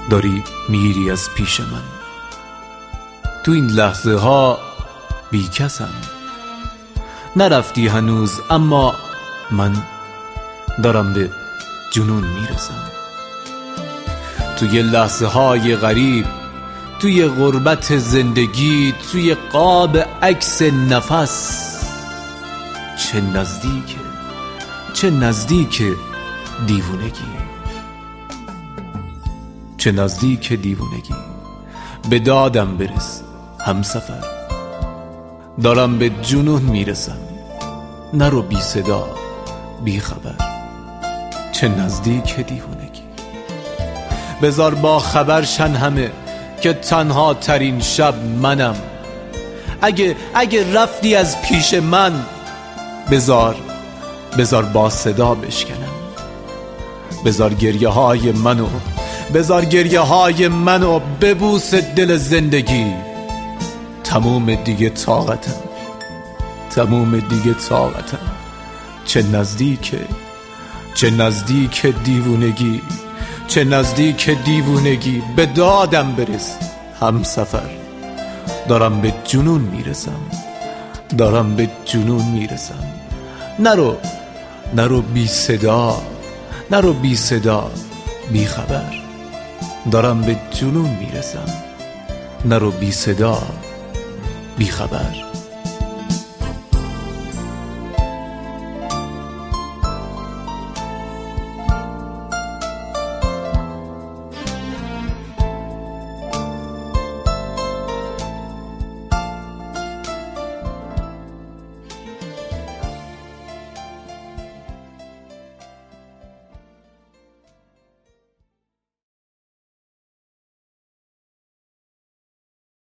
داری میری از پیش من. تو این لحظه ها بی کسم، نرفتی هنوز اما من دارم به جنون میرسم. توی لحظه های غریب، توی غربت زندگی، توی قاب عکس نفس، چه نزدیک دیوونگی، چه نزدیک دیوونگی. به دادم برس همسفر، دارم به جنون میرسم. نرو بی صدا بی خبر، چه نزدیک دیوونگی. بذار با خبرشن همه که تنها ترین شب منم. اگه رفتی از پیش من، بذار با صدا بشکنم. بذار گریه های منو ببوس دل زندگی. تموم دیگه طاقتم، چه نزدیک دیوونگی، چه نزدیک دیوونگی. به دادم برس همسفر، دارم به جنون میرسم. نرو بی صدا بی خبر، دارم به جنون میرسم. نرو بی صدا بی خبر.